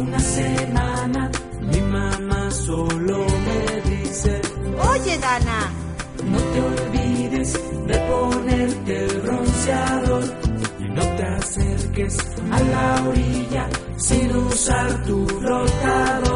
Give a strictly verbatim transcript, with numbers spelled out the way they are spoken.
una semana mi mamá solo me dice: Oye, Dana, no te olvides de ponerte el bronceador y no te acerques a la orilla sin usar tu flotador.